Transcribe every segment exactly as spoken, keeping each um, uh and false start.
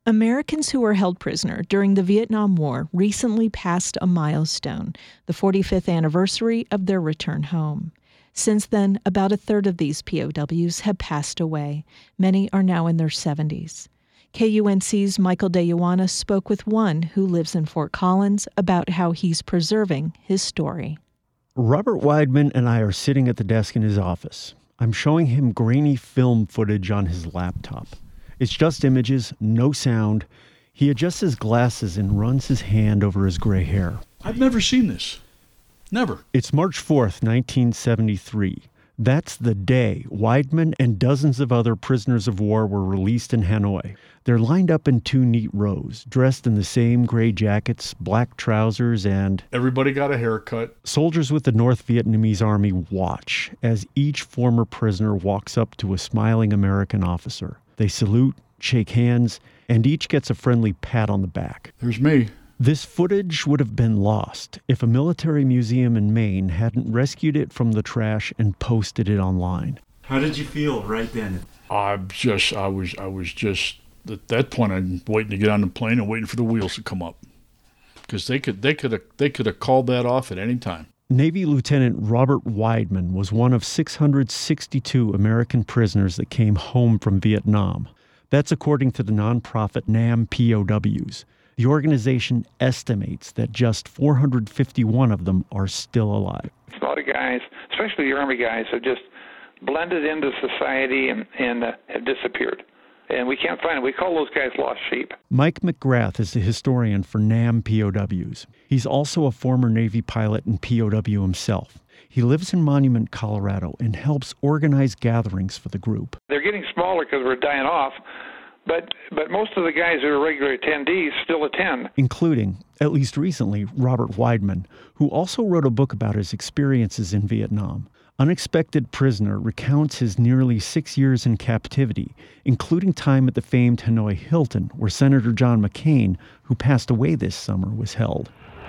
Americans who were held prisoner during the Vietnam War recently passed a milestone, the forty-fifth anniversary of their return home. Since then, about a third of these P O Ws have passed away. Many are now in their seventies. K U N C's Michael DeYoanna spoke with one who lives in Fort Collins about how he's preserving his story. Robert Weidman and I are sitting at the desk in his office. I'm showing him grainy film footage on his laptop. It's just images, no sound. He adjusts his glasses and runs his hand over his gray hair. I've never seen this. Never. It's March fourth, nineteen seventy-three. That's the day Weidman and dozens of other prisoners of war were released in Hanoi. They're lined up in two neat rows, dressed in the same gray jackets, black trousers, and... Everybody got a haircut. Soldiers with the North Vietnamese Army watch as each former prisoner walks up to a smiling American officer. They salute, shake hands, and each gets a friendly pat on the back. There's me. This footage would have been lost if a military museum in Maine hadn't rescued it from the trash and posted it online. How did you feel right then? I just, I was, I was just, at that point, I'm waiting to get on the plane and waiting for the wheels to come up. Because they could, they could have, they could have called that off at any time. Navy Lieutenant Robert Weidman was one of six hundred sixty-two American prisoners that came home from Vietnam. That's according to the nonprofit NAM P O Ws. The organization estimates that just four hundred fifty-one of them are still alive. A lot of guys, especially the Army guys, have just blended into society and, and uh, have disappeared. And we can't find them. We call those guys lost sheep. Mike McGrath is the historian for NAM P O Ws. He's also a former Navy pilot and P O W himself. He lives in Monument, Colorado, and helps organize gatherings for the group. They're getting smaller because we're dying off, but but most of the guys who are regular attendees still attend. Including, at least recently, Robert Weidman, who also wrote a book about his experiences in Vietnam. Unexpected Prisoner recounts his nearly six years in captivity, including time at the famed Hanoi Hilton, where Senator John McCain, who passed away this summer, was held.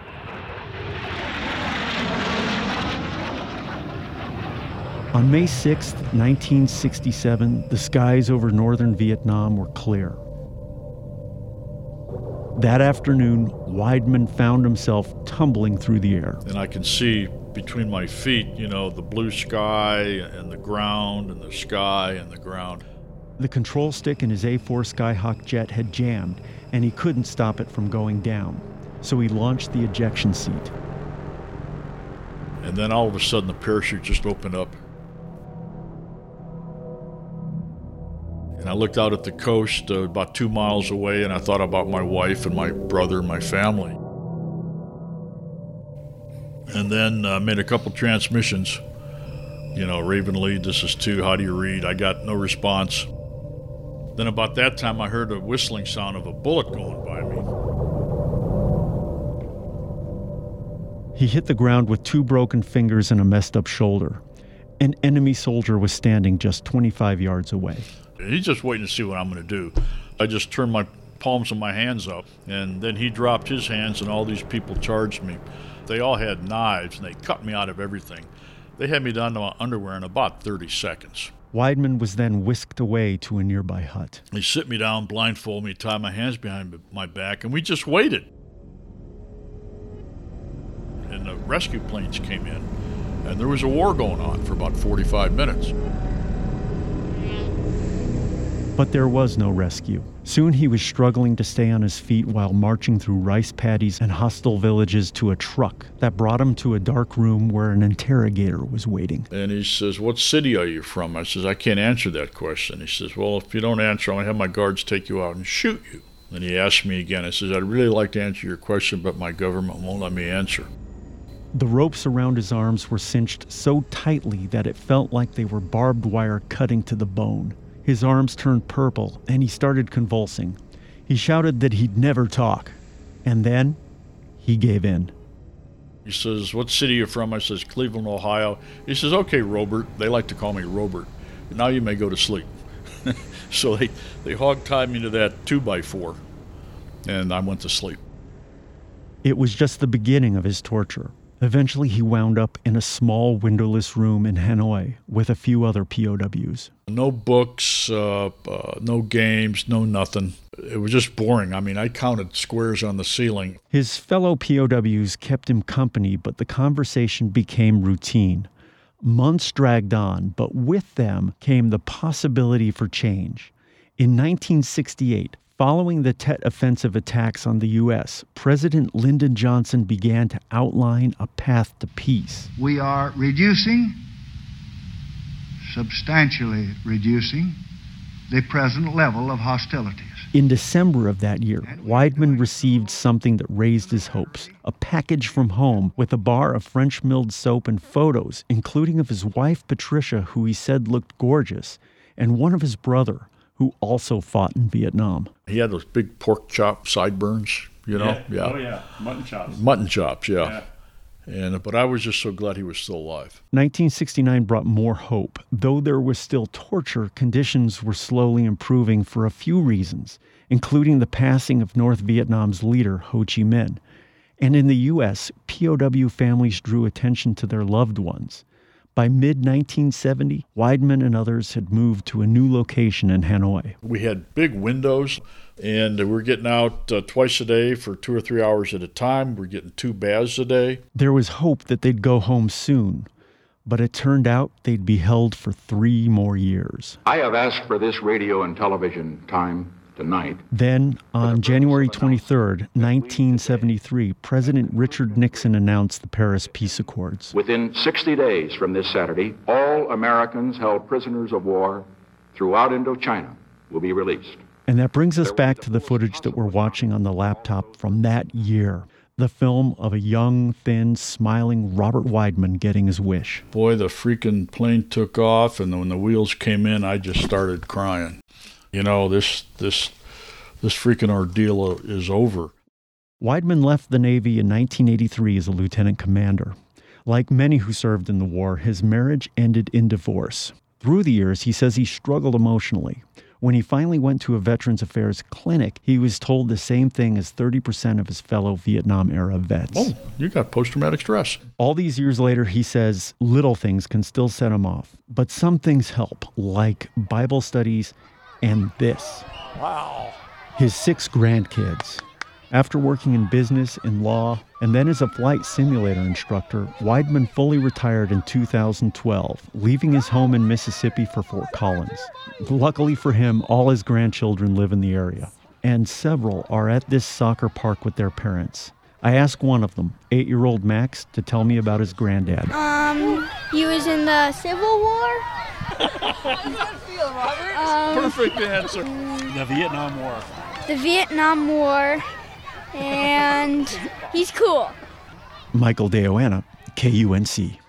On May sixth, nineteen sixty-seven, the skies over northern Vietnam were clear. That afternoon, Weidman found himself tumbling through the air. And I can see between my feet, you know, the blue sky and the ground and the sky and the ground. The control stick in his A four Skyhawk jet had jammed, and he couldn't stop it from going down. So he launched the ejection seat. And then all of a sudden, the parachute just opened up. And I looked out at the coast uh, about two miles away, and I thought about my wife and my brother and my family. And then I uh, made a couple transmissions. You know, Raven lead, this is two, how do you read? I got no response. Then about that time, I heard a whistling sound of a bullet going by me. He hit the ground with two broken fingers and a messed up shoulder. An enemy soldier was standing just twenty-five yards away. He's just waiting to see what I'm going to do. I just turned my palms of my hands up, and then he dropped his hands, and all these people charged me. They all had knives, and they cut me out of everything. They had me down to my underwear in about thirty seconds. Weidman was then whisked away to a nearby hut. They sit me down, blindfold me, tie my hands behind my back, and we just waited. And the rescue planes came in, and there was a war going on for about forty-five minutes. But there was no rescue. Soon he was struggling to stay on his feet while marching through rice paddies and hostile villages to a truck that brought him to a dark room where an interrogator was waiting. And he says, "What city are you from?" I says, "I can't answer that question." He says, "Well, if you don't answer, I'm going to have my guards take you out and shoot you." Then he asked me again. I says, "I'd really like to answer your question, but my government won't let me answer." The ropes around his arms were cinched so tightly that it felt like they were barbed wire cutting to the bone. His arms turned purple, and he started convulsing. He shouted that he'd never talk. And then, he gave in. He says, "What city are you from?" I says, "Cleveland, Ohio." He says, "Okay, Robert." They like to call me Robert. "Now you may go to sleep." So they, they hog-tied me to that two by four, and I went to sleep. It was just the beginning of his torture. Eventually, he wound up in a small windowless room in Hanoi with a few other P O Ws. No books, uh, uh, no games, no nothing. It was just boring. I mean, I counted squares on the ceiling. His fellow P O Ws kept him company, but the conversation became routine. Months dragged on, but with them came the possibility for change. In nineteen sixty-eight, following the Tet Offensive attacks on the U S, President Lyndon Johnson began to outline a path to peace. We are reducing, substantially reducing, the present level of hostilities. In December of that year, Weidman received something that raised his hopes, a package from home with a bar of French-milled soap and photos, including of his wife, Patricia, who he said looked gorgeous, and one of his brother, who also fought in Vietnam. He had those big pork chop sideburns, you know? Yeah. yeah. Oh, yeah. Mutton chops. Mutton chops, yeah. yeah. And But I was just so glad he was still alive. nineteen sixty-nine brought more hope. Though there was still torture, conditions were slowly improving for a few reasons, including the passing of North Vietnam's leader, Ho Chi Minh. And in the U S, P O W families drew attention to their loved ones. By mid nineteen seventy, Weidman and others had moved to a new location in Hanoi. We had big windows, and we were getting out uh, twice a day for two or three hours at a time. We're getting two baths a day. There was hope that they'd go home soon, but it turned out they'd be held for three more years. I have asked for this radio and television time tonight. Then, on January twenty-third, nineteen seventy-three, President Richard Nixon announced the Paris Peace Accords. Within sixty days from this Saturday, all Americans held prisoners of war throughout Indochina will be released. And that brings us back to the footage that we're watching on the laptop from that year. The film of a young, thin, smiling Robert Weidman getting his wish. Boy, the freaking plane took off, and when the wheels came in, I just started crying. You know, this this this freaking ordeal is over. Weidman left the Navy in nineteen eighty-three as a lieutenant commander. Like many who served in the war, his marriage ended in divorce. Through the years, he says he struggled emotionally. When he finally went to a Veterans Affairs clinic, he was told the same thing as thirty percent of his fellow Vietnam-era vets. Oh, you got post-traumatic stress. All these years later, he says little things can still set him off, but some things help, like Bible studies and this. Wow. His six grandkids. After working in business and law, and then as a flight simulator instructor, Weidman fully retired in two thousand twelve, leaving his home in Mississippi for Fort Collins. Luckily for him, all his grandchildren live in the area, and several are at this soccer park with their parents. I asked one of them, eight-year-old Max, to tell me about his granddad. Um, he was in the Civil War. um, Perfect answer. The Vietnam War. The Vietnam War. And he's cool. Michael DeOanna, K U N C.